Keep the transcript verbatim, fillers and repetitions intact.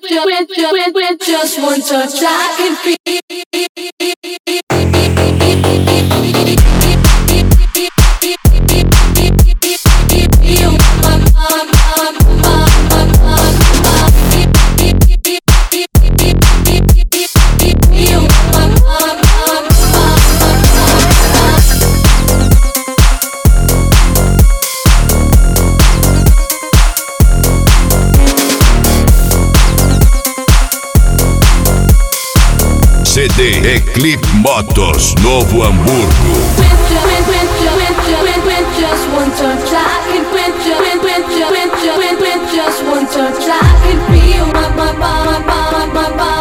with, with, with just one touch I can feel. C D Eclipse Motors, Novo Hamburgo. Just one touch I can with just one touch I can feel my my my my my my